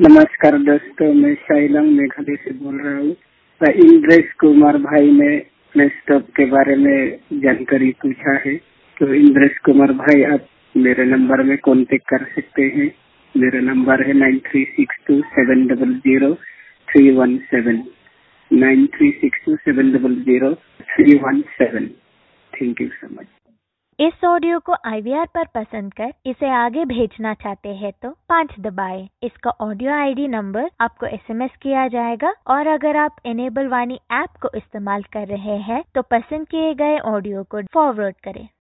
नमस्कार दोस्तों, मैं शाइलंग मेघालय से बोल रहा हूँ। इंद्रेश कुमार भाई ने प्ले स्टॉप के बारे में जानकारी पूछा है। तो इंद्रेश कुमार भाई, आप मेरे नंबर में कांटेक्ट कर सकते हैं। मेरा नंबर है 9362700317 9362700317। Thank you so much. इस ऑडियो को IVR पर पसंद कर इसे आगे भेजना चाहते हैं तो 5 दबाएं। इसका ऑडियो ID नंबर आपको SMS किया जाएगा और अगर आप इनेबल वाणी ऐप को इस्तेमाल कर रहे हैं तो पसंद किए गए ऑडियो को फॉरवर्ड करें।